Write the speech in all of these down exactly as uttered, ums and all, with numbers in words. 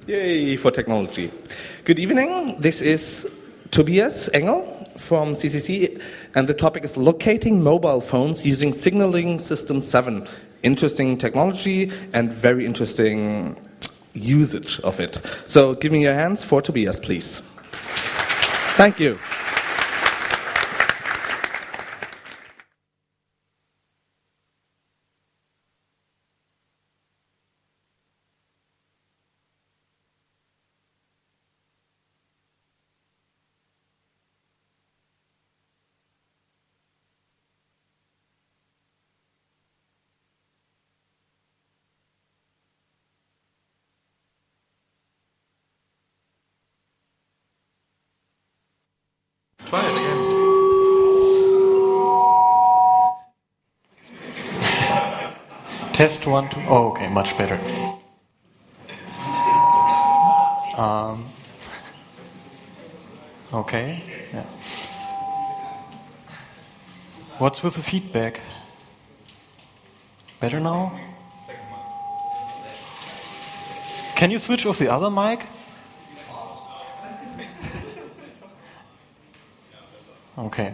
Yay for technology. Good evening. This is Tobias Engel from C C C, and the topic is locating mobile phones using signaling system seven. Interesting technology and very interesting usage of it. So give me your hands for Tobias, please. Thank you. Try it again. Test one, two. Oh, okay, much better. Um, okay. Yeah. What's with the feedback? Better now? Can you switch off the other mic? Okay.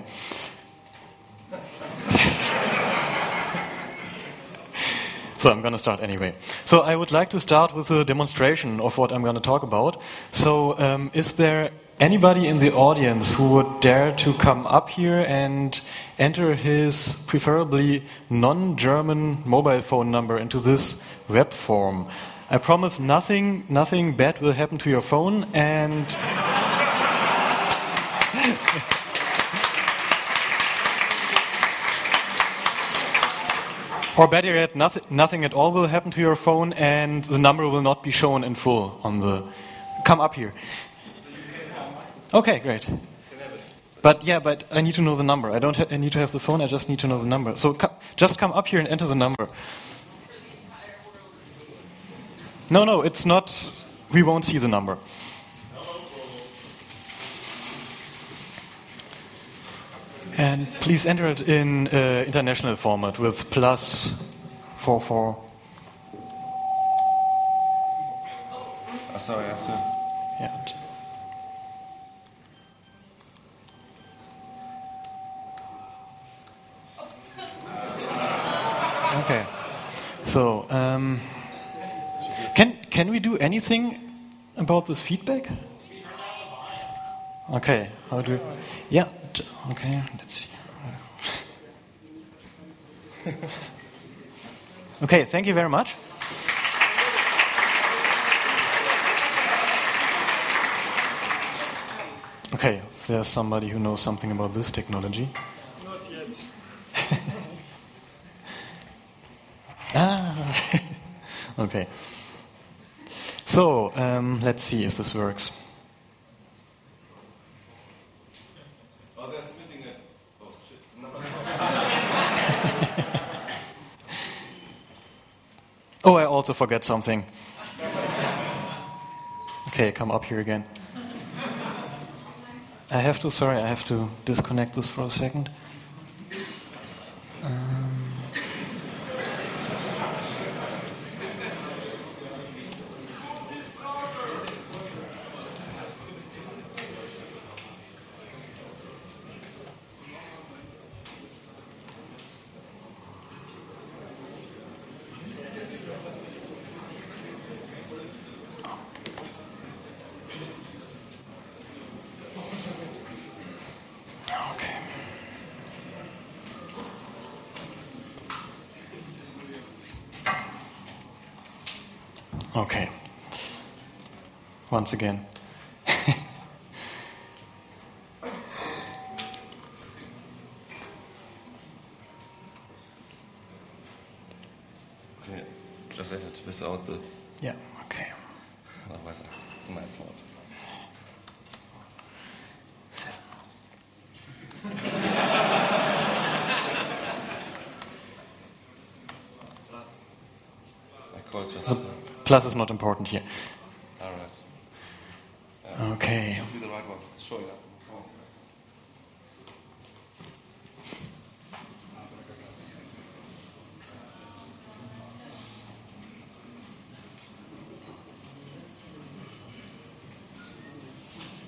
So I'm going to start anyway. So I would like to start with a demonstration of what I'm going to talk about. So um, is there anybody in the audience who would dare to come up here and enter his preferably non-German mobile phone number into this web form? I promise nothing, nothing bad will happen to your phone, and or better yet, nothing, nothing at all will happen to your phone, and the number will not be shown in full on the. Come up here. Okay, great. But yeah, but I need to know the number. I don't. Ha- I need to have the phone. I just need to know the number. So co- just come up here and enter the number. No, no, it's not. We won't see the number. And please enter it in uh, international format with plus four four. Oh, sorry, I have to. Yeah. Okay. So, um, can can we do anything about this feedback? Okay. How do? We, yeah. Okay. Let's see. Okay. Thank you very much. Okay. There's somebody who knows something about this technology. Not yet. Ah. Okay. So um, let's see if this works. Oh, there's missing a. Oh shit! No. Oh, I also forget something. Okay, come up here again. I have to. Sorry, I have to disconnect this for a second. Um, okay. Okay. Once again. Okay, just edit without the. Yeah, okay. Otherwise, it's my fault. Seven. I call just. The plus is not important here. All right. Okay. Should be the right one. It's showing up. Oh.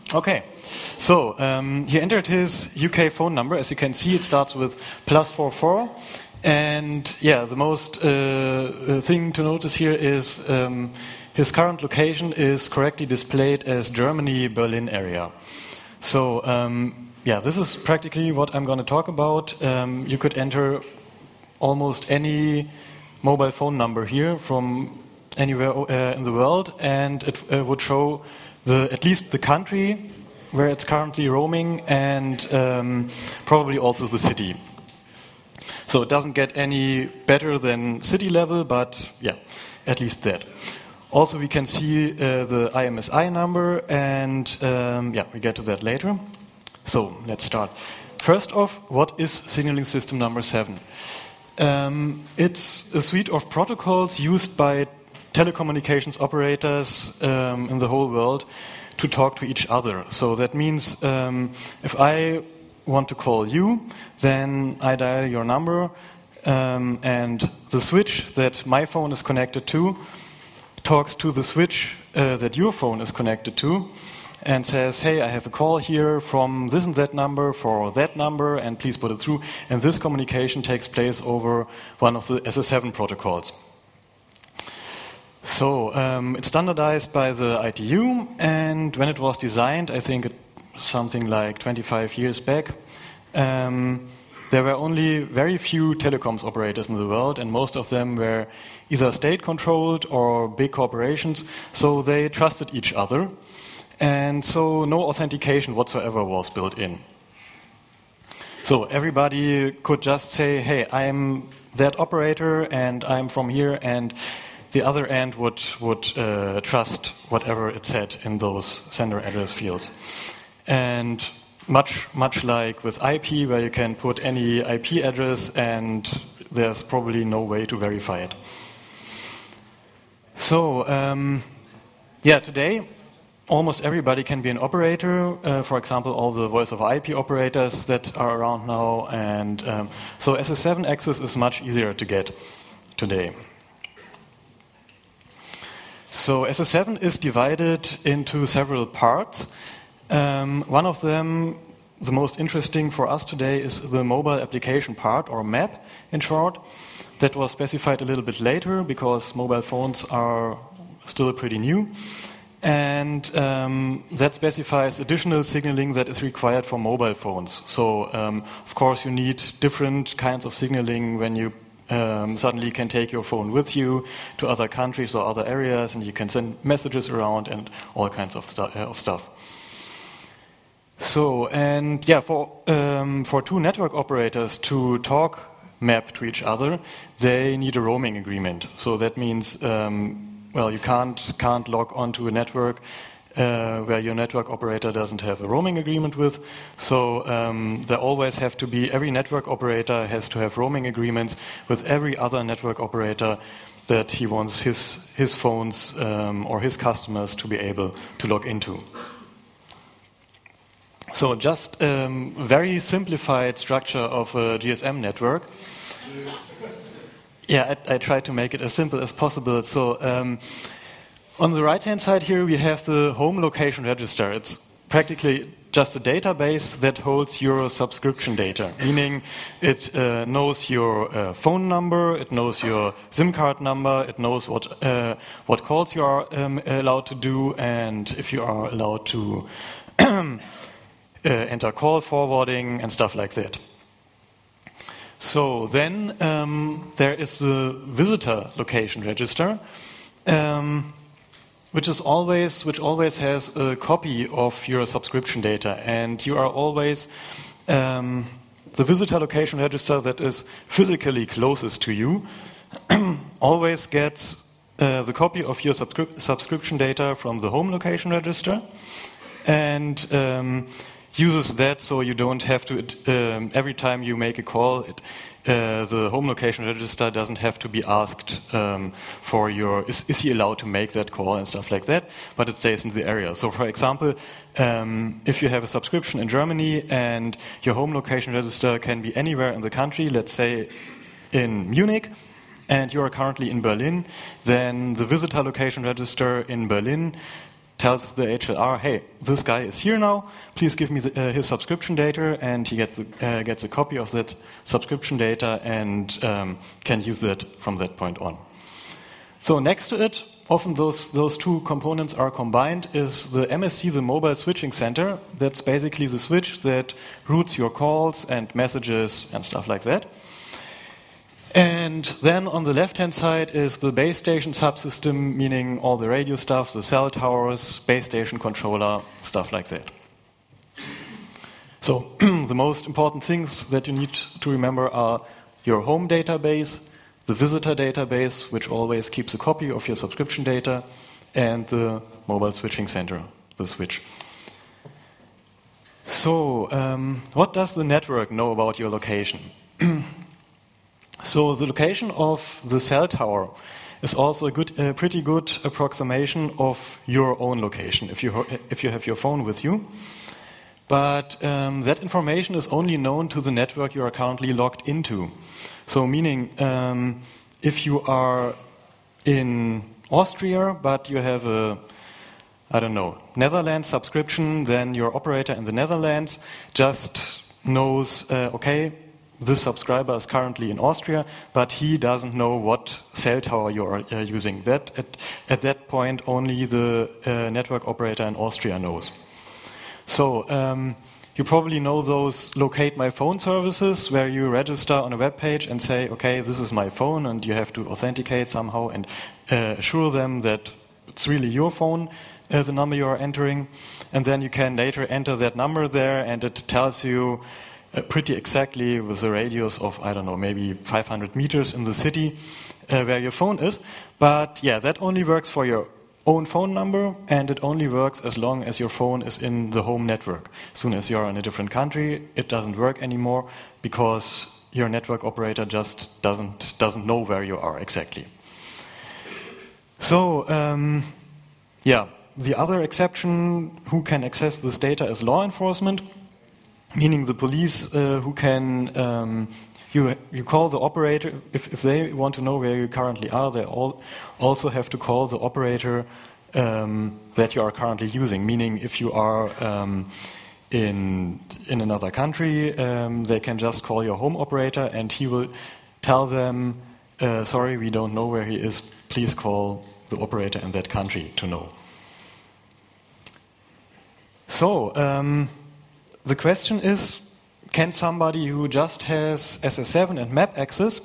Okay, so um, he entered his U K phone number. As you can see, it starts with plus four four. And yeah, the most uh, thing to notice here is um, his current location is correctly displayed as Germany, Berlin area. So um, yeah, this is practically what I'm going to talk about. Um, you could enter almost any mobile phone number here from anywhere uh, in the world, and it uh, would show the at least the country where it's currently roaming, and um, probably also the city. So it doesn't get any better than city level, but yeah, at least that. Also, we can see uh, the I M S I number, and um, yeah, we get to that later. So let's start. First off, what is signaling system number seven? Um, it's a suite of protocols used by telecommunications operators um, in the whole world to talk to each other. So that means um, if I want to call you, then I dial your number, um, and the switch that my phone is connected to talks to the switch uh, that your phone is connected to and says, hey, I have a call here from this and that number for that number, and please put it through. And this communication takes place over one of the S S seven protocols. So um, it's standardized by the I T U, and when it was designed, I think it something like twenty-five years back, um, there were only very few telecoms operators in the world, and most of them were either state-controlled or big corporations, so they trusted each other, and so no authentication whatsoever was built in. So everybody could just say, hey, I'm that operator, and I'm from here, and the other end would, would uh, trust whatever it said in those sender address fields. And much, much like with I P, where you can put any I P address and there's probably no way to verify it. So, um, yeah, today almost everybody can be an operator. Uh, for example, all the voice over I P operators that are around now. And um, so S S seven access is much easier to get today. So S S seven is divided into several parts. Um, one of them, the most interesting for us today, is the mobile application part, or M A P in short. That was specified a little bit later because mobile phones are still pretty new. And um, that specifies additional signaling that is required for mobile phones. So, um, of course, you need different kinds of signaling when you um, suddenly can take your phone with you to other countries or other areas, and you can send messages around and all kinds of, stu- uh, of stuff. So, and yeah, for um, for two network operators to talk M A P to each other, they need a roaming agreement. So that means, um, well, you can't can't log onto a network uh, where your network operator doesn't have a roaming agreement with. So um, there always have to be, every network operator has to have roaming agreements with every other network operator that he wants his his phones um, or his customers to be able to log into. So just a um, very simplified structure of a G S M network. Yeah, I, I try to make it as simple as possible. So um, on the right-hand side here, we have the home location register. It's practically just a database that holds your subscription data, meaning it uh, knows your uh, phone number, it knows your SIM card number, it knows what uh, what calls you are um, allowed to do, and if you are allowed to Uh, enter call forwarding and stuff like that. So then um, there is the visitor location register, um, which is always which always has a copy of your subscription data, and you are always um, the visitor location register that is physically closest to you always gets uh, the copy of your subscri- subscription data from the home location register, and um, uses that so you don't have to, um, every time you make a call, it, uh, the home location register doesn't have to be asked um, for your, is, is he allowed to make that call and stuff like that, but it stays in the area. So for example, um, if you have a subscription in Germany and your home location register can be anywhere in the country, let's say in Munich, and you are currently in Berlin, then the visitor location register in Berlin tells the H L R, hey, this guy is here now, please give me the, uh, his subscription data, and he gets, the, uh, gets a copy of that subscription data and um, can use that from that point on. So next to it, often those, those two components are combined, is the M S C, the Mobile Switching Center. That's basically the switch that routes your calls and messages and stuff like that. And then on the left-hand side is the base station subsystem, meaning all the radio stuff, the cell towers, base station controller, stuff like that. So the most important things that you need to remember are your home database, the visitor database, which always keeps a copy of your subscription data, and the mobile switching center, the switch. So um, what does the network know about your location? So the location of the cell tower is also a good, a pretty good approximation of your own location if you if you have your phone with you. But um, that information is only known to the network you are currently logged into. So meaning um, if you are in Austria but you have a, I don't know, Netherlands subscription, then your operator in the Netherlands just knows, uh, okay, this subscriber is currently in Austria, but he doesn't know what cell tower you are uh, using. That at, at that point, only the uh, network operator in Austria knows. So um, you probably know those locate my phone services, where you register on a web page and say, okay, this is my phone, and you have to authenticate somehow and uh, assure them that it's really your phone, uh, the number you are entering, and then you can later enter that number there, and it tells you Uh, pretty exactly with a radius of, I don't know, maybe five hundred meters in the city uh, where your phone is. But yeah, that only works for your own phone number, and it only works as long as your phone is in the home network. As soon as you're in a different country, it doesn't work anymore because your network operator just doesn't, doesn't know where you are exactly. So, um, yeah, the other exception who can access this data is law enforcement. Meaning the police uh, who can, um, you, you call the operator, if, if they want to know where you currently are, they all also have to call the operator um, that you are currently using. Meaning if you are um, in, in another country, um, they can just call your home operator and he will tell them, uh, sorry, we don't know where he is, please call the operator in that country to know. So, um, the question is, can somebody who just has S S seven and map access,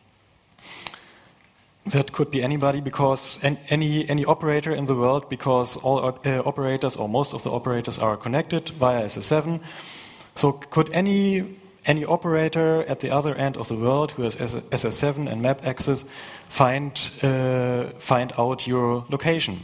that could be anybody, because any any operator in the world, because all uh, operators or most of the operators are connected via S S seven, so could any any operator at the other end of the world who has S S seven and map access find uh, find out your location?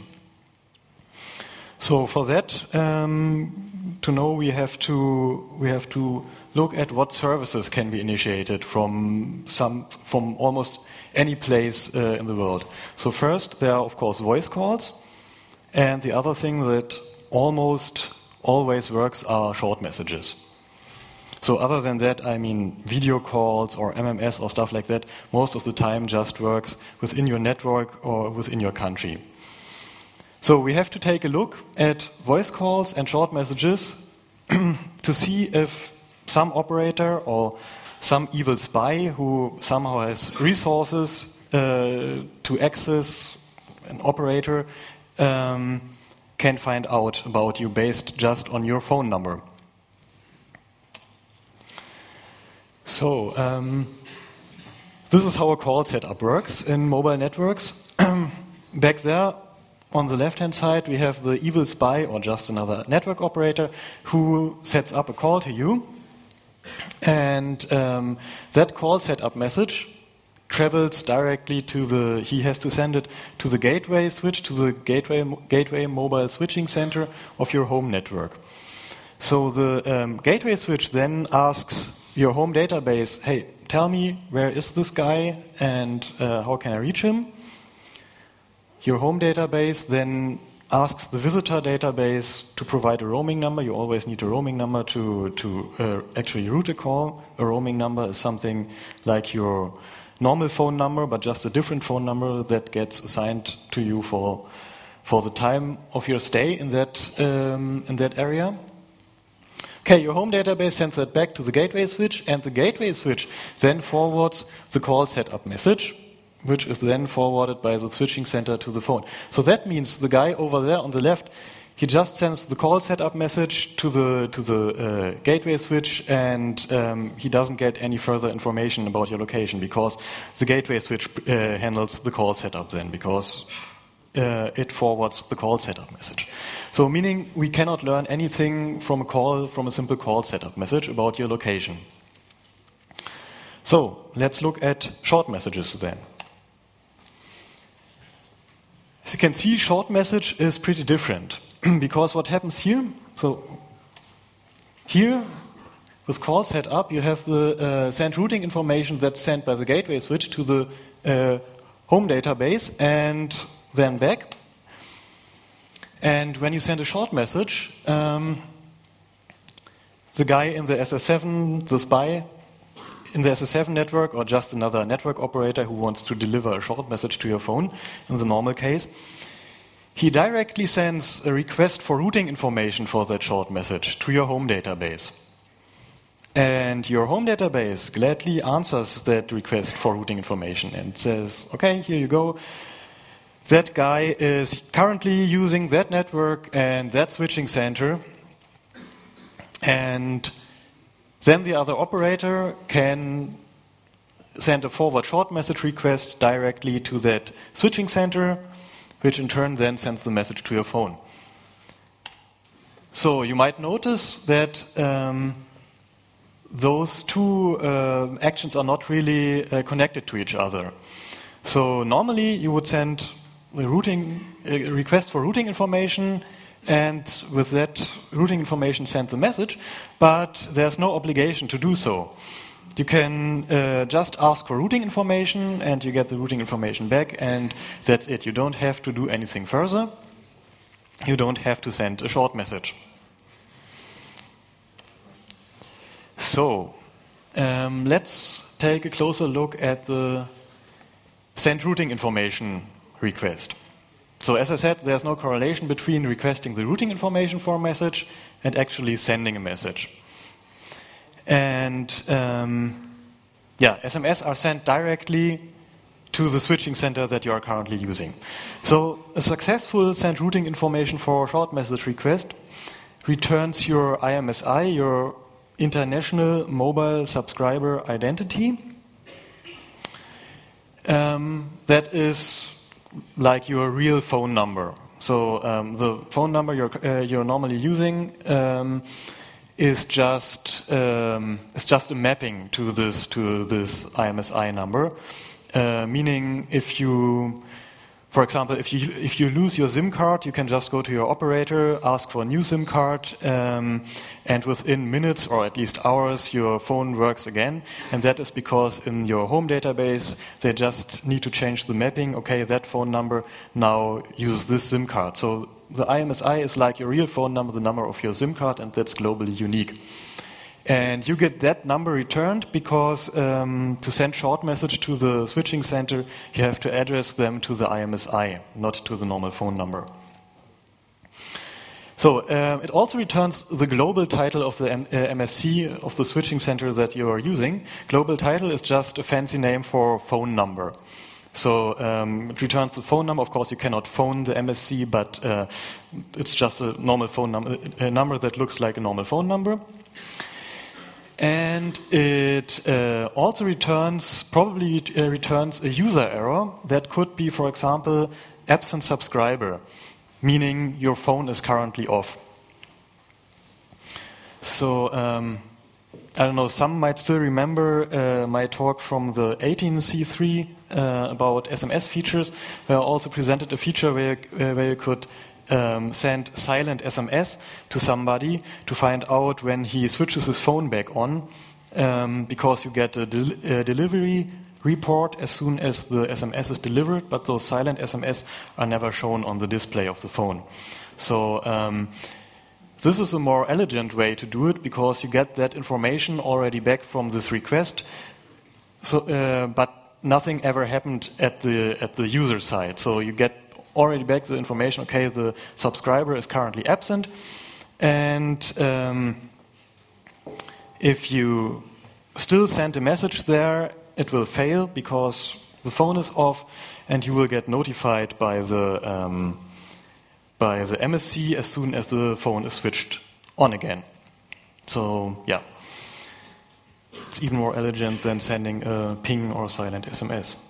So for that, um, to know, we have to we have to look at what services can be initiated from some from almost any place uh, in the world. So first, there are of course voice calls, and the other thing that almost always works are short messages. So other than that, I mean video calls or M M S or stuff like that, most of the time just works within your network or within your country. So we have to take a look at voice calls and short messages to see if some operator or some evil spy who somehow has resources uh, to access an operator um, can find out about you based just on your phone number. So um, this is how a call setup works in mobile networks. Back there, on the left-hand side, we have the evil spy, or just another network operator, who sets up a call to you. And um, that call setup message travels directly to the, he has to send it to the gateway switch, to the gateway, gateway mobile switching center of your home network. So the um, gateway switch then asks your home database, hey, tell me, where is this guy and uh, how can I reach him? Your home database then asks the visitor database to provide a roaming number. You always need a roaming number to, to uh, actually route a call. A roaming number is something like your normal phone number, but just a different phone number that gets assigned to you for, for the time of your stay in that, um, in that area. Okay, your home database sends that back to the gateway switch, and the gateway switch then forwards the call setup message, which is then forwarded by the switching center to the phone. So that means the guy over there on the left, he just sends the call setup message to the to the uh, gateway switch, and um, he doesn't get any further information about your location, because the gateway switch uh, handles the call setup then, because uh, it forwards the call setup message. So meaning we cannot learn anything from a call, from a simple call setup message about your location. So let's look at short messages then. As you can see, short message is pretty different. Because what happens here, so here with call setup, you have the uh, send routing information that's sent by the gateway switch to the uh, home database and then back. And when you send a short message, um, the guy in the S S seven, the spy in the S S seven network, or just another network operator who wants to deliver a short message to your phone, in the normal case, he directly sends a request for routing information for that short message to your home database. And your home database gladly answers that request for routing information and says, okay, here you go. That guy is currently using that network and that switching center. And then the other operator can send a forward short message request directly to that switching center, which in turn then sends the message to your phone. So you might notice that um, those two uh, actions are not really uh, connected to each other. So normally you would send a routing a request for routing information, and with that routing information send the message, but there's no obligation to do so. You can uh, just ask for routing information and you get the routing information back, and that's it. You don't have to do anything further. You don't have to send a short message. So, um, let's take a closer look at the send routing information request. So as I said, there's no correlation between requesting the routing information for a message and actually sending a message. And um, yeah, S M S are sent directly to the switching center that you are currently using. So a successful send routing information for a short message request returns your I M S I, your International Mobile Subscriber Identity. Um, that is like your real phone number. So um, the phone number you're, uh, you're normally using um, is just um, is just a mapping to this to this I M S I number. Uh, meaning, if you, for example, if you if you lose your SIM card, you can just go to your operator, ask for a new SIM card, um, and within minutes or at least hours, your phone works again. And that is because in your home database, they just need to change the mapping. Okay, that phone number now uses this SIM card. So the I M S I is like your real phone number, the number of your SIM card, and that's globally unique. And you get that number returned because um, to send short message to the switching center, you have to address them to the I M S I, not to the normal phone number. So um, it also returns the global title of the M- uh, M S C of the switching center that you are using. Global title is just a fancy name for phone number. So um, it returns the phone number. Of course, you cannot phone the M S C, but uh, it's just a normal phone number, a number that looks like a normal phone number. And it uh, also returns, probably uh, returns a user error that could be, for example, absent subscriber, meaning your phone is currently off. So, um, I don't know, some might still remember uh, my talk from the eighteen C three uh, about S M S features, where I also presented a feature where, uh, where you could Um, send silent S M S to somebody to find out when he switches his phone back on, um, because you get a, del- a delivery report as soon as the S M S is delivered, but those silent S M S are never shown on the display of the phone. So um, this is a more elegant way to do it, because you get that information already back from this request, so, uh, but nothing ever happened at the at the user side. So you get already back the information, okay, the subscriber is currently absent. And um, if you still send a message there, it will fail because the phone is off, and you will get notified by the um, by the M S C as soon as the phone is switched on again. So yeah, it's even more elegant than sending a ping or a silent S M S.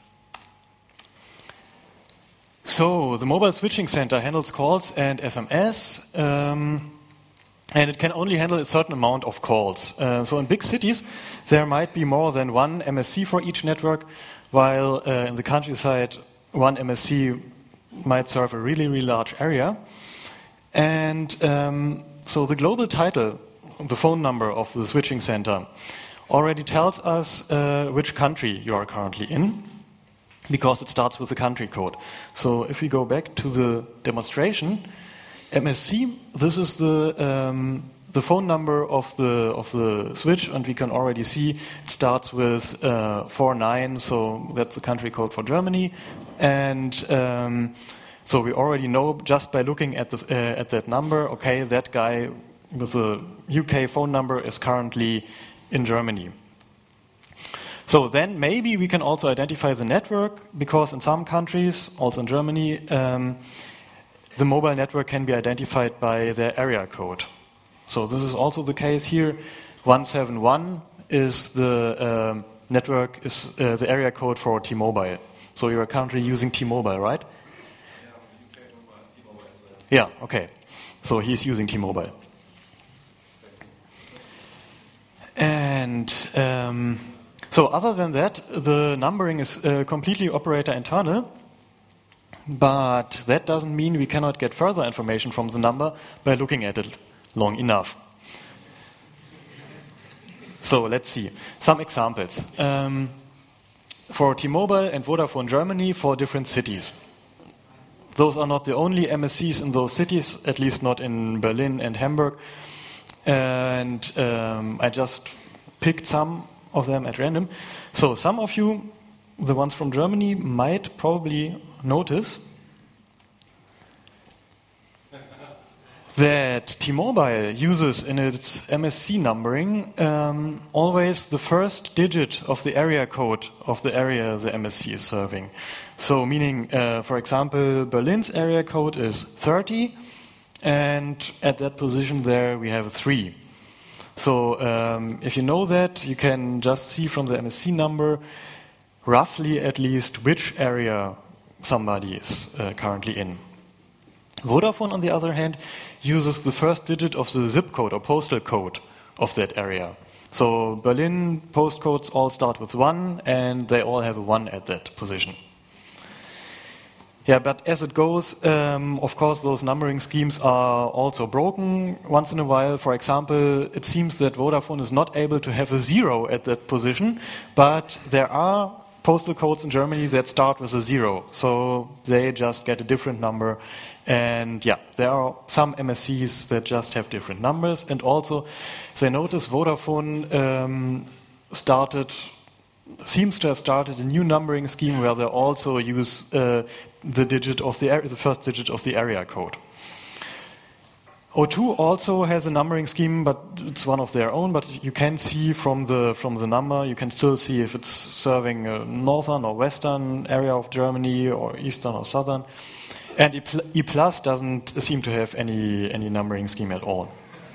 So the mobile switching center handles calls and S M S. Um, And it can only handle a certain amount of calls. Uh, so in big cities, there might be more than one M S C for each network, while uh, in the countryside, one M S C might serve a really, really large area. And um, so the global title, the phone number of the switching center, already tells us uh, which country you are currently in, because it starts with the country code. So if we go back to the demonstration, M S C, this is the um, the phone number of the of the switch, and we can already see it starts with uh, four nine, so that's the country code for Germany, and um, so we already know just by looking at the uh, at that number, okay, that guy with the U K phone number is currently in Germany. So then maybe we can also identify the network, because in some countries, also in Germany, um, the mobile network can be identified by their area code. So this is also the case here. one seven one is the um, network, is uh, the area code for T-Mobile. So you're currently using T-Mobile, right? Yeah, U K mobile, T-Mobile as well. Yeah, okay. So he's using T-Mobile. And um, so other than that, the numbering is uh, completely operator internal. But that doesn't mean we cannot get further information from the number by looking at it long enough. So let's see. Some examples. Um, for T-Mobile and Vodafone Germany for different cities. Those are not the only M S Cs in those cities, at least not in Berlin and Hamburg. And um, I just picked some of them at random. So some of you, the ones from Germany, might probably notice that T-Mobile uses in its M S C numbering um, always the first digit of the area code of the area the M S C is serving. So meaning, uh, for example, Berlin's area code is thirty, and at that position there we have a three. So um, if you know that, you can just see from the M S C number roughly at least which area somebody is uh, currently in. Vodafone, on the other hand, uses the first digit of the zip code or postal code of that area. So Berlin postcodes all start with one, and they all have a one at that position. Yeah, but as it goes, um, of course, those numbering schemes are also broken once in a while. For example, it seems that Vodafone is not able to have a zero at that position, but there are postal codes in Germany that start with a zero, so they just get a different number. And yeah, there are some M S Cs that just have different numbers. And also, as I noticed, Vodafone um, started, seems to have started a new numbering scheme where they also use uh, the digit of the the first digit of the area code. O two also has a numbering scheme, but it's one of their own. But you can see from the from the number, you can still see if it's serving a northern or western area of Germany, or eastern or southern. And E Plus doesn't seem to have any any numbering scheme at all.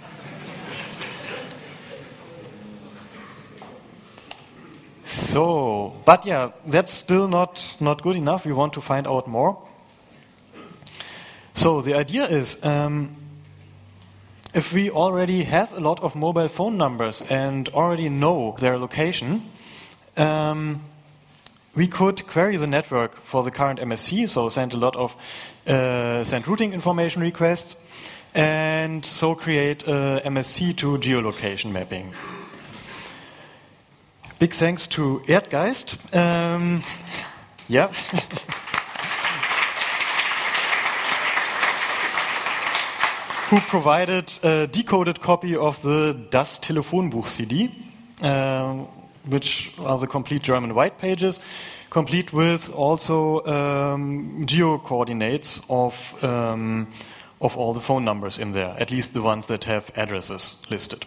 So, but yeah, that's still not not good enough. We want to find out more. So the idea is, um, if we already have a lot of mobile phone numbers and already know their location, um, we could query the network for the current M S C, so send a lot of uh, send routing information requests, and so create a M S C to geolocation mapping. Big thanks to Erdgeist. Um, yeah. Who provided a decoded copy of the Das Telefonbuch C D, uh, which are the complete German white pages, complete with also um, geo coordinates of um, of all the phone numbers in there, at least the ones that have addresses listed.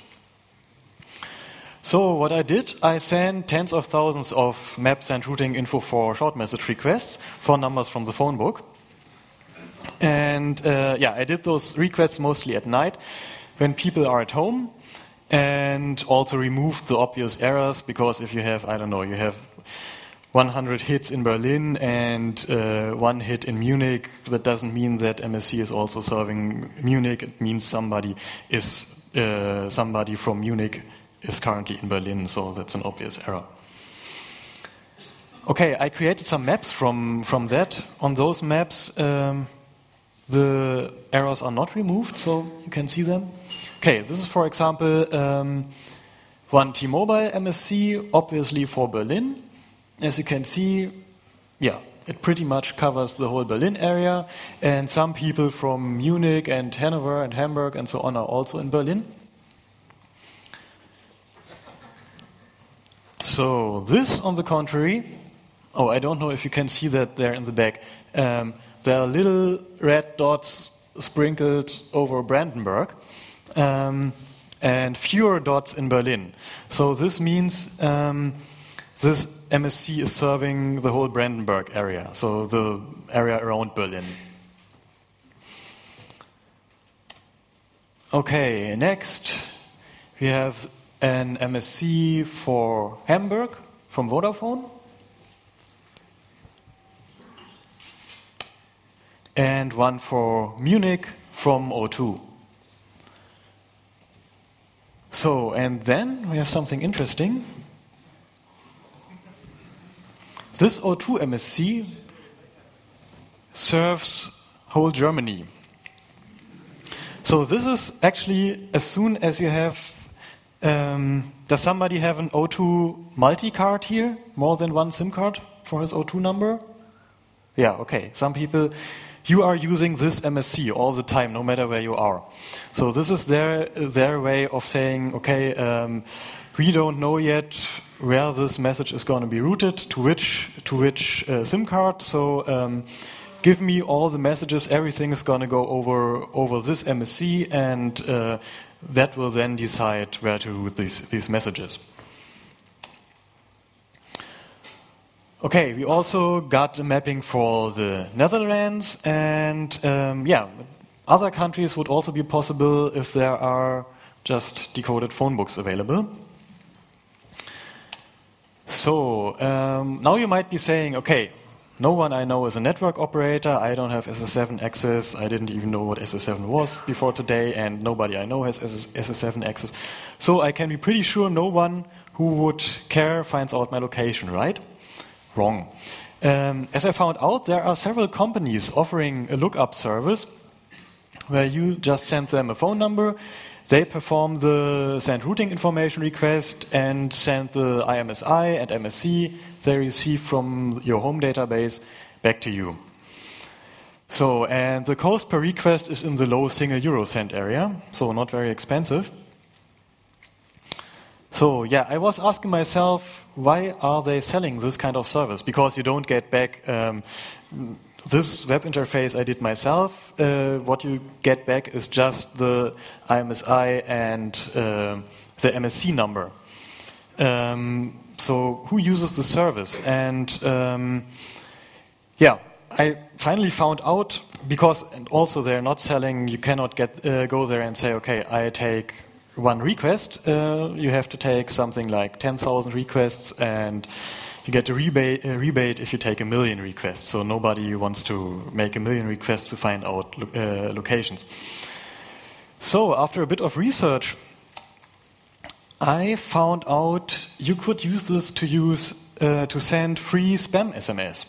So what I did, I sent tens of thousands of maps and routing info for short message requests for numbers from the phone book. And uh, yeah, I did those requests mostly at night when people are at home, and also removed the obvious errors, because if you have, I don't know, you have one hundred hits in Berlin and uh, one hit in Munich, that doesn't mean that M S C is also serving Munich. It means somebody is uh, somebody from Munich is currently in Berlin, so that's an obvious error. Okay, I created some maps from, from that. On those maps, um, the errors are not removed, so you can see them. Okay, this is, for example, um, one T-Mobile M S C, obviously for Berlin. As you can see, yeah, it pretty much covers the whole Berlin area, and some people from Munich and Hanover and Hamburg and so on are also in Berlin. So this, on the contrary, oh, I don't know if you can see that there in the back. Um, there are little red dots sprinkled over Brandenburg, um, and fewer dots in Berlin. So this means um, this M S C is serving the whole Brandenburg area, so the area around Berlin. Okay, next we have an M S C for Hamburg from Vodafone, and one for Munich from O two. So, and then we have something interesting. This O two M S C serves whole Germany. So this is actually as soon as you have, um, does somebody have an O two multi-card here? More than one SIM card for his O two number? Yeah, okay. Some people, you are using this M S C all the time, no matter where you are. So this is their, their way of saying, okay, um, we don't know yet where this message is going to be routed, to which to which uh, SIM card. So um, give me all the messages. Everything is going to go over over this M S C, and uh, that will then decide where to route these these messages. Okay, we also got a mapping for the Netherlands, and um, yeah, other countries would also be possible if there are just decoded phone books available. So, um, now you might be saying, okay, no one I know is a network operator, I don't have S S seven access, I didn't even know what S S seven was before today, and nobody I know has S S seven access. So I can be pretty sure no one who would care finds out my location, right? Wrong. Um, as I found out, there are several companies offering a lookup service where you just send them a phone number. They perform the send routing information request and send the I M S I and M S C they receive from your home database back to you. So, and the cost per request is in the low single euro cent area, so not very expensive. So, yeah, I was asking myself, why are they selling this kind of service? Because you don't get back um, this web interface I did myself. Uh, what you get back is just the I M S I and uh, the M S C number. Um, so who uses the service? And um, yeah, I finally found out, because and also they're not selling, you cannot get uh, go there and say, okay, I take one request. Uh, you have to take something like ten thousand requests, and you get a rebate, a rebate if you take a million requests. So nobody wants to make a million requests to find out uh, locations. So after a bit of research, I found out you could use this to use uh, to send free spam S M S.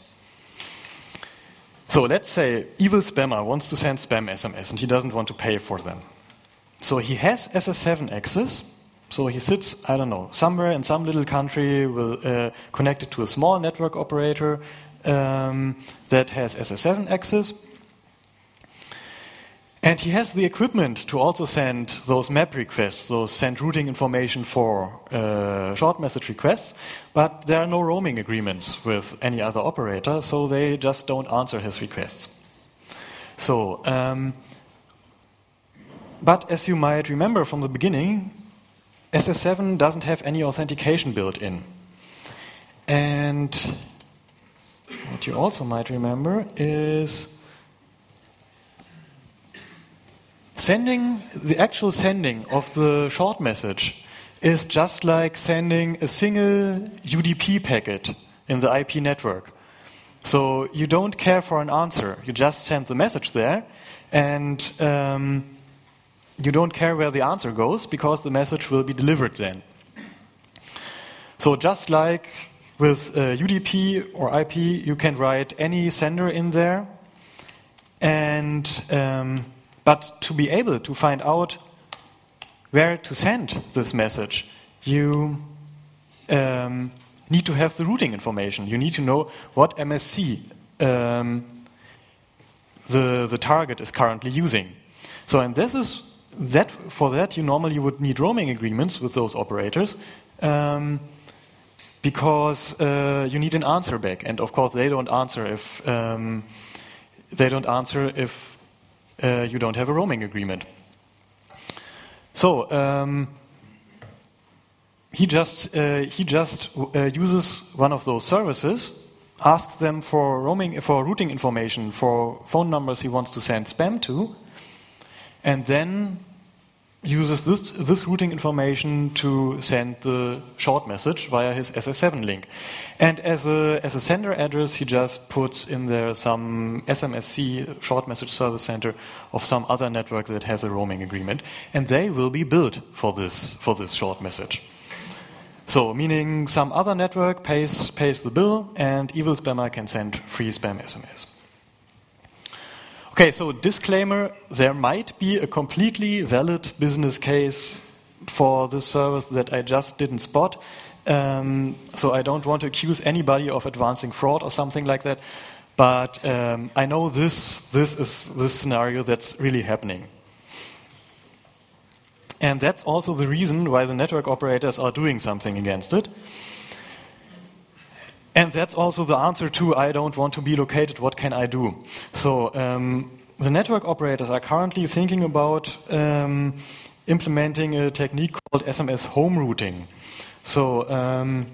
So let's say evil spammer wants to send spam S M S and he doesn't want to pay for them. So he has S S seven access. So he sits, I don't know, somewhere in some little country, will uh, connected to a small network operator um, that has S S seven access. And he has the equipment to also send those map requests, those send routing information for uh, short message requests, but there are no roaming agreements with any other operator, so they just don't answer his requests. So, um, but as you might remember from the beginning, S S seven doesn't have any authentication built in. And what you also might remember is sending, the actual sending of the short message is just like sending a single U D P packet in the I P network. So you don't care for an answer, you just send the message there, and um, you don't care where the answer goes because the message will be delivered then. So just like with uh, U D P or I P, you can write any sender in there, and um, but to be able to find out where to send this message, you um, need to have the routing information. You need to know what M S C um, the the target is currently using. So, and this is that for that you normally would need roaming agreements with those operators. Um, Because uh, you need an answer back, and of course they don't answer if um, they don't answer if uh, you don't have a roaming agreement. So um, he just uh, he just uh, uses one of those services, asks them for roaming for routing information for phone numbers he wants to send spam to, and then uses this, this routing information to send the short message via his S S seven link. And as a, as a sender address, he just puts in there some S M S C, short message service center, of some other network that has a roaming agreement. And they will be billed for this, for this short message. So, meaning some other network pays, pays the bill, and evil spammer can send free spam S M S. Okay, so disclaimer, there might be a completely valid business case for this service that I just didn't spot. Um, so I don't want to accuse anybody of advancing fraud or something like that. But um, I know this, this is this scenario that's really happening. And that's also the reason why the network operators are doing something against it. And that's also the answer to, I don't want to be located, what can I do? So um, the network operators are currently thinking about um, implementing a technique called S M S home routing. So um,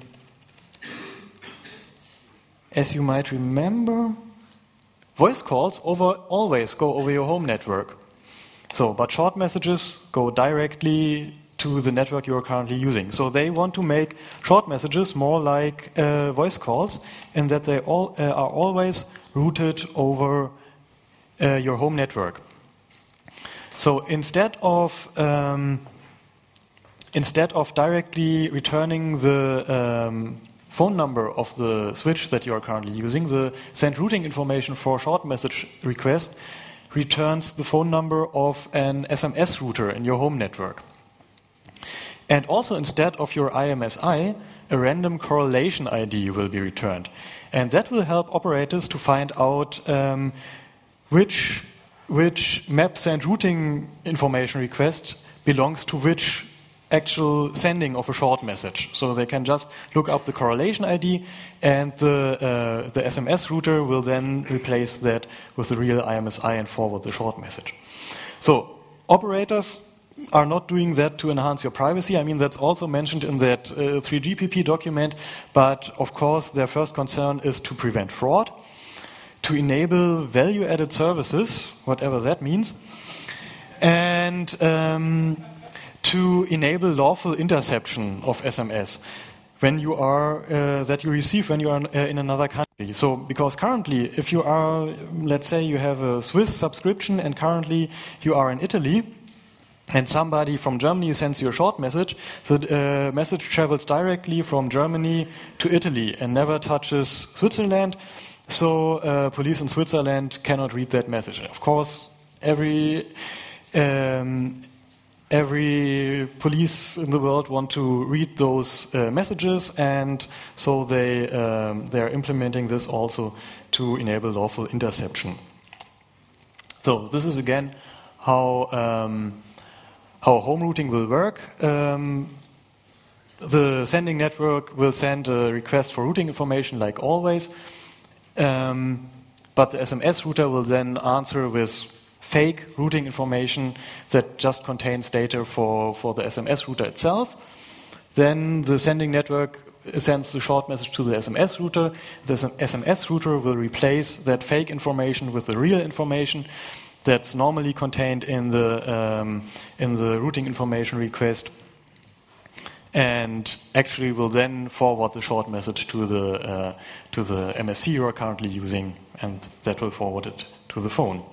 as you might remember, voice calls over always go over your home network. So, but short messages go directly to the network you are currently using. So they want to make short messages more like uh, voice calls, in that they all uh, are always routed over uh, your home network. So instead of um, instead of directly returning the um, phone number of the switch that you are currently using, the send routing information for short message request returns the phone number of an S M S router in your home network. And also, instead of your I M S I, a random correlation I D will be returned. And that will help operators to find out um, which, which map send routing information request belongs to which actual sending of a short message. So they can just look up the correlation I D, and the, uh, the S M S router will then replace that with the real I M S I and forward the short message. So operators are not doing that to enhance your privacy. I mean, that's also mentioned in that uh, three G P P document, but of course their first concern is to prevent fraud, to enable value-added services, whatever that means, and um, to enable lawful interception of S M S when you are uh, that you receive when you are uh, in another country. So, because currently, if you are, let's say you have a Swiss subscription and currently you are in Italy, and somebody from Germany sends you a short message, the uh, message travels directly from Germany to Italy and never touches Switzerland, so uh, police in Switzerland cannot read that message. Of course, every um, every police in the world want to read those uh, messages, and so they um, they are implementing this also to enable lawful interception. So this is again how um, how home routing will work. Um, the sending network will send a request for routing information like always, um, but the S M S router will then answer with fake routing information that just contains data for, for the S M S router itself. Then the sending network sends the short message to the S M S router. The S M S router will replace that fake information with the real information that's normally contained in the um, in the routing information request, and actually will then forward the short message to the uh, to the M S C you are currently using, and that will forward it to the phone.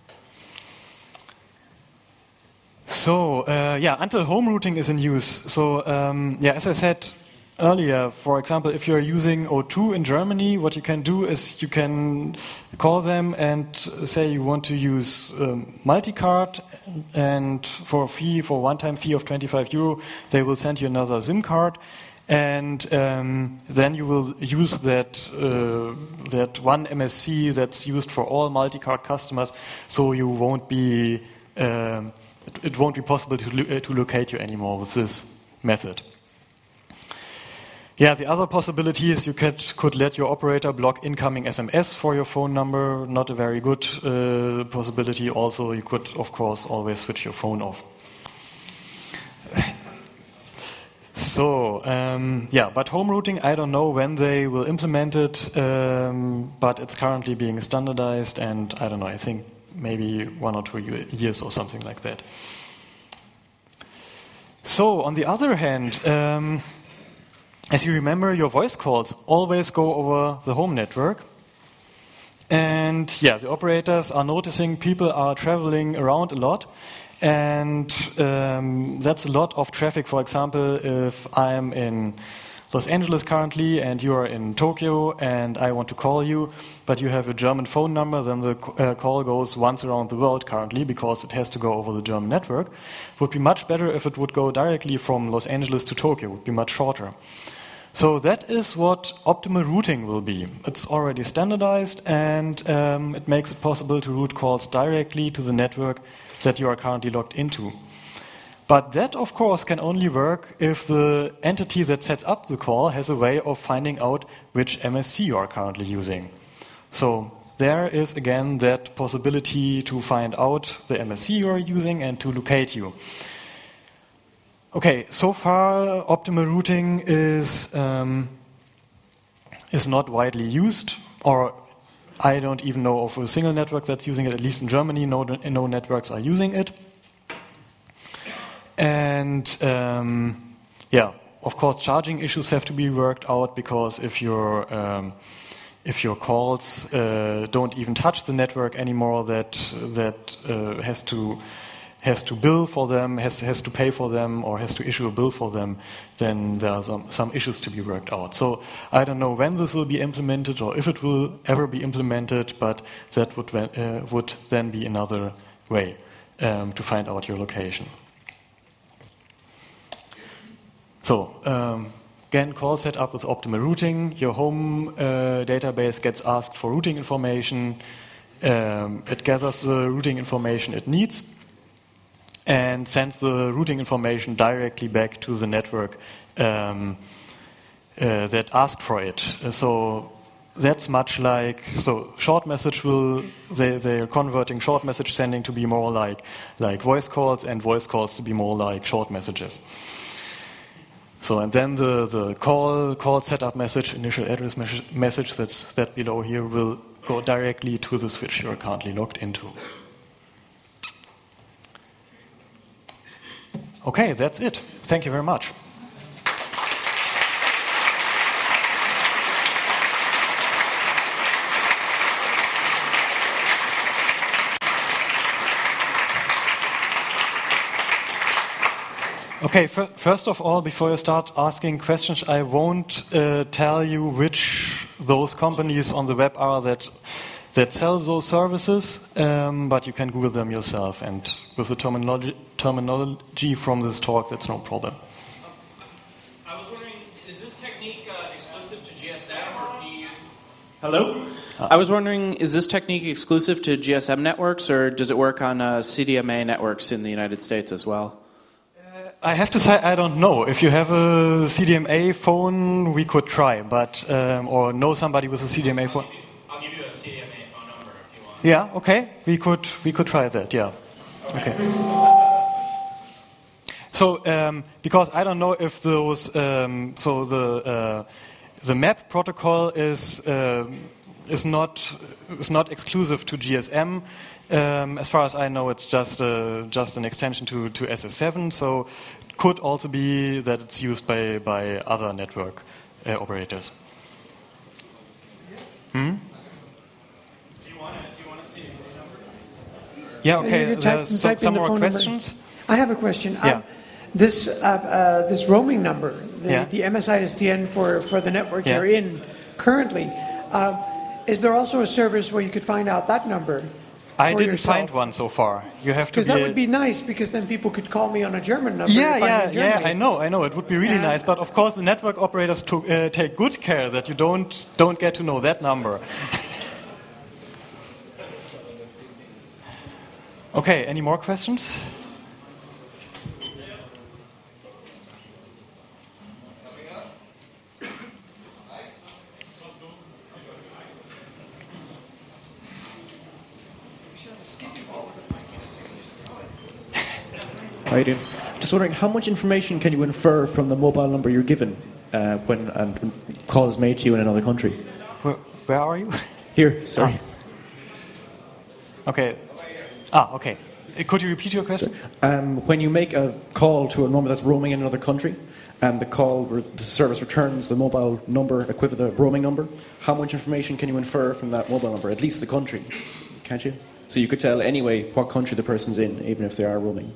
So uh, yeah, until home routing is in use. So um, yeah, as I said earlier, for example, if you're using O two in Germany, what you can do is you can call them and say you want to use um, multicard, and for a fee, for a one-time fee of twenty-five euro, they will send you another SIM card, and um, then you will use that uh, that one M S C that's used for all multicard customers, so you won't be um, it, it won't be possible to lo- uh, to locate you anymore with this method. Yeah, the other possibility is you could, could let your operator block incoming S M S for your phone number. Not a very good uh, possibility. Also, you could, of course, always switch your phone off. So, um, yeah, but home routing, I don't know when they will implement it, um, but it's currently being standardized, and I don't know, I think maybe one or two years or something like that. So, on the other hand, um, as you remember, your voice calls always go over the home network. And yeah, the operators are noticing people are traveling around a lot. And um, that's a lot of traffic. For example, if I'm in Los Angeles currently and you are in Tokyo and I want to call you, but you have a German phone number, then the uh, call goes once around the world currently because it has to go over the German network. It would be much better if it would go directly from Los Angeles to Tokyo. It would be much shorter. So that is what optimal routing will be. It's already standardized, and um, it makes it possible to route calls directly to the network that you are currently logged into. But that, of course, can only work if the entity that sets up the call has a way of finding out which M S C you are currently using. So there is, again, that possibility to find out the M S C you are using and to locate you. Okay, so far optimal routing is um, is not widely used, or I don't even know of a single network that's using it. At least in Germany, no, no networks are using it. And um, yeah, of course, charging issues have to be worked out, because if your um, if your calls uh, don't even touch the network anymore, that that uh, has to. has to bill for them, has has to pay for them, or has to issue a bill for them, then there are some, some issues to be worked out. So I don't know when this will be implemented or if it will ever be implemented, but that would uh, would then be another way um, to find out your location. So um, again, call set up with optimal routing. Your home uh, database gets asked for routing information. Um, it gathers the routing information it needs and sends the routing information directly back to the network um, uh, that asked for it. Uh, so that's much like, so short message will, they, they're converting short message sending to be more like, like voice calls, and voice calls to be more like short messages. So, and then the, the call, call setup message, initial address mes- message that's that below here will go directly to the switch you're currently logged into. Okay, that's it. Thank you very much. Okay, f- first of all, before you start asking questions, I won't uh, tell you which those companies on the web are that that sell those services, um, but you can Google them yourself, and with the terminology, terminology from this talk, that's no problem. I was wondering, is this technique uh, exclusive to G S M, or can you use... Hello. I was wondering, is this technique exclusive to G S M networks, or does it work on uh, C D M A networks in the United States as well? Uh, I have to say I don't know. If you have a C D M A phone, we could try, but um, or know somebody with a C D M A phone. I'll give you a C D M A phone number if you want. Yeah. Okay. We could we could try that. Yeah. Okay. okay. So um, because I don't know if those um, so the uh, the M A P protocol is. Uh, is not is not exclusive to G S M. Um, as far as I know, it's just a, just an extension to, to S S seven. So it could also be that it's used by by other network uh, operators. Hmm? Do you want to do you want to see a phone number? Yeah. Okay. You type- There's you some, type in some the more phone number. questions. I have a question. Yeah. Um, this uh, uh, this roaming number, the, Yeah. the M S I S D N for, for the network Yeah. you're in currently, um, is there also a service where you could find out that number? I for didn't yourself? find one so far. You have to Because be. that a- would be nice, because then people could call me on a German number. Yeah, if I'm yeah, in yeah. Germany. I know, I know. It would be really Yeah. nice, but of course, the network operators to, uh, take good care that you don't don't get to know that number. Okay. Any more questions? How are you doing? Just wondering, how much information can you infer from the mobile number you're given uh, when a call is made to you in another country? Where, where are you? Here, sorry. Okay. Ah, okay. Uh, Could you repeat your question? Um, when you make a call to a number that's roaming in another country, and the call, re- the service returns the mobile number equivalent to the roaming number, how much information can you infer from that mobile number, at least the country, can't you? So you could tell anyway what country the person's in, even if they are roaming.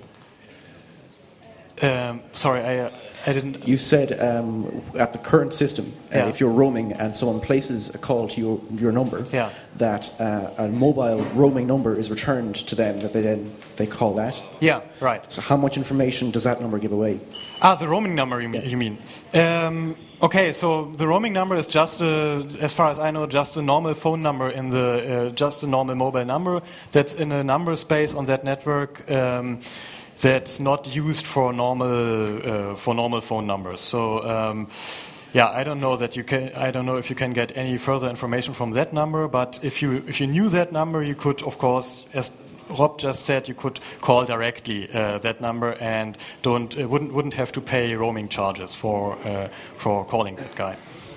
Um, sorry, I, uh, I didn't. You said um, at the current system, uh, Yeah. if you're roaming and someone places a call to your, your number, Yeah. that uh, a mobile roaming number is returned to them, that they then they call that. Yeah, right. So how much information does that number give away? Ah, the roaming number, you, mean- you mean? Um, okay, so the roaming number is just, a, as far as I know, just a normal phone number in the, uh, just a normal mobile number that's in a number space on that network. Um, that's not used for normal uh, for normal phone numbers. So um, yeah, I don't know that you can. I don't know if you can get any further information from that number. But if you if you knew that number, you could, of course, as Rob just said, you could call directly uh, that number and don't uh, wouldn't wouldn't have to pay roaming charges for uh, for calling that guy.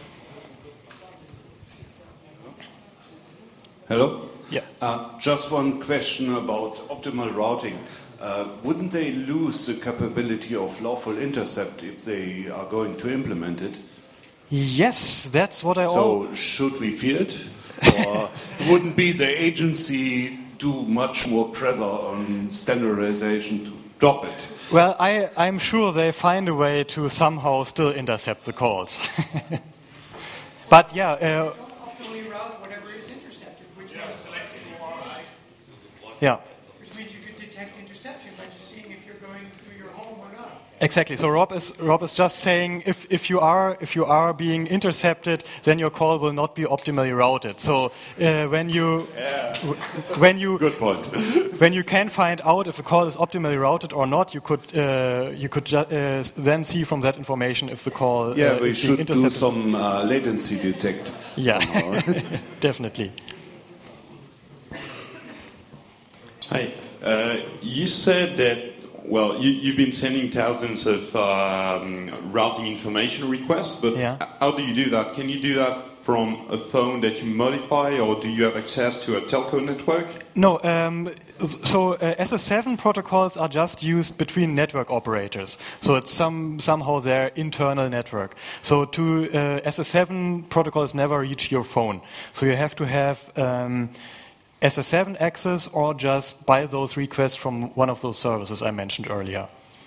Hello? Yeah. Uh, just one question about optimal routing. Uh, wouldn't they lose the capability of lawful intercept if they are going to implement it? Yes, that's what I. al- So should we fear it? Or wouldn't be the agency do much more pressure on standardization to drop it? Well, I I'm sure they find a way to somehow still intercept the calls. But yeah. Uh, Optimally route whatever is intercepted, which means yeah. which means you could detect interception by just seeing if you're going through your home or not. Exactly. So Rob is Rob is just saying if, if you are if you are being intercepted, then your call will not be optimally routed. So uh, when you w- when you Good point. when you can find out if a call is optimally routed or not, you could uh, you could ju- uh, then see from that information if the call Yeah, uh, we is being should do intercepted. some uh, latency detect. Yeah, somehow. definitely. Hi. Uh, you said that, well, you, you've been sending thousands of um, routing information requests, but Yeah. h- how do you do that? Can you do that from a phone that you modify, or do you have access to a telco network? No, um, so uh, S S seven protocols are just used between network operators. So it's some somehow their internal network. So to uh, S S seven protocols never reach your phone. So you have to have um, S S seven access or just buy those requests from one of those services I mentioned earlier.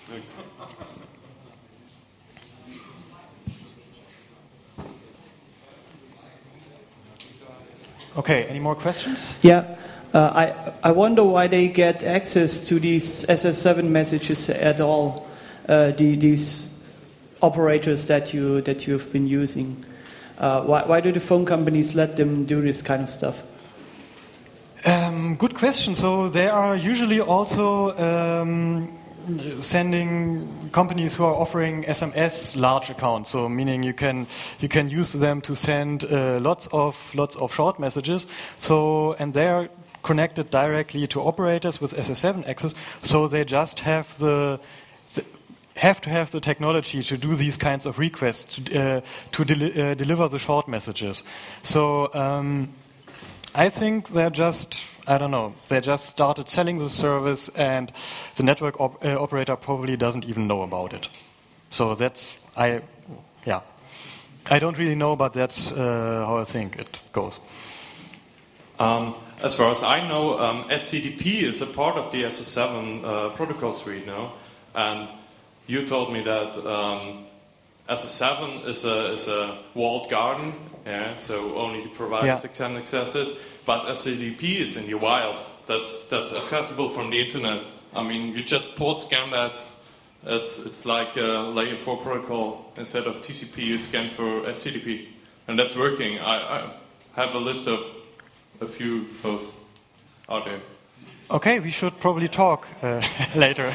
Okay, any more questions? Yeah, uh, I I wonder why they get access to these S S seven messages at all. Uh, the, these operators that you that you've been using. Uh, why, why do the phone companies let them do this kind of stuff? Um, good question. So they are usually also um, sending companies who are offering S M S large accounts. So meaning you can you can use them to send uh, lots of lots of short messages. So and they are connected directly to operators with S S seven access. So they just have the have to have the technology to do these kinds of requests to, uh, to deli uh, deliver the short messages. So um, I think they're just, I don't know, they just started selling the service and the network op uh, operator probably doesn't even know about it. So that's, I, yeah, I don't really know, but that's uh, how I think it goes. Um, as far as I know, um, S C D P is a part of the S S seven uh, protocol suite now, and you told me that um, S S seven is a, is a walled garden, yeah, so only the providers Yeah. can access it. But S C D P is in the wild. That's that's accessible from the internet. I mean, you just port scan that. It's it's like a layer four protocol. Instead of T C P, you scan for S C D P, and that's working. I, I have a list of a few of those out there. Okay, we should probably talk uh, later.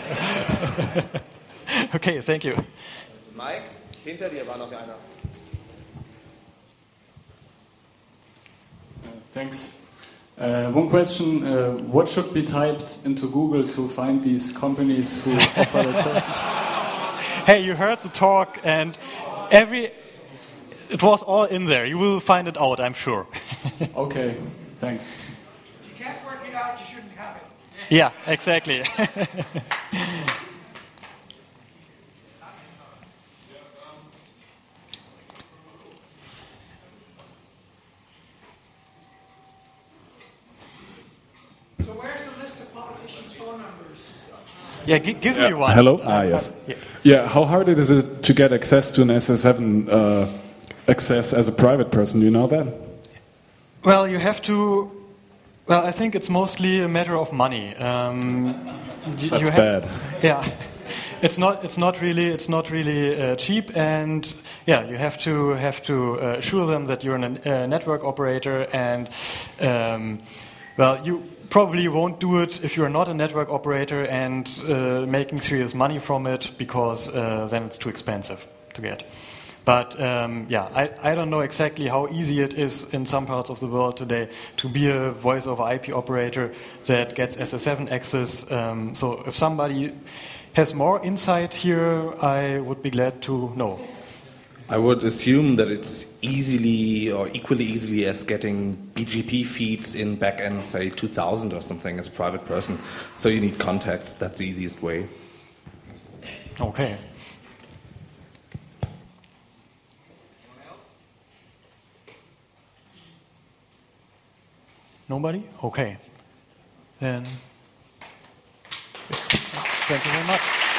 Okay, thank you. Mike, hinter dir war noch einer. Thanks. Uh, one question, uh, what should be typed into Google to find these companies who offer that service? Hey, you heard the talk and every, it was all in there. You will find it out, I'm sure. Okay, thanks. If you can't work it out, you shouldn't have it. Yeah, exactly. So where's the list of politicians' phone numbers? Yeah, gi give me one. Hello? Uh, Ah, yes. Yeah. Yeah, how hard it is it to get access to an S S seven uh, access as a private person? Do you know that? Well, you have to. Well, I think it's mostly a matter of money. Um, you, That's you have, bad. Yeah, it's not. It's not really. It's not really uh, cheap, and yeah, you have to have to uh, assure them that you're a uh, network operator, and um, well, you probably won't do it if you're not a network operator and uh, making serious money from it, because uh, then it's too expensive to get. But um, yeah, I, I don't know exactly how easy it is in some parts of the world today to be a voice over I P operator that gets S S seven access. Um, so if somebody has more insight here, I would be glad to know. I would assume that it's easily or equally easily as getting B G P feeds in backend, say two thousand or something, as a private person. So you need contacts. That's the easiest way. Okay. Nobody? Okay. Then, thank you very much.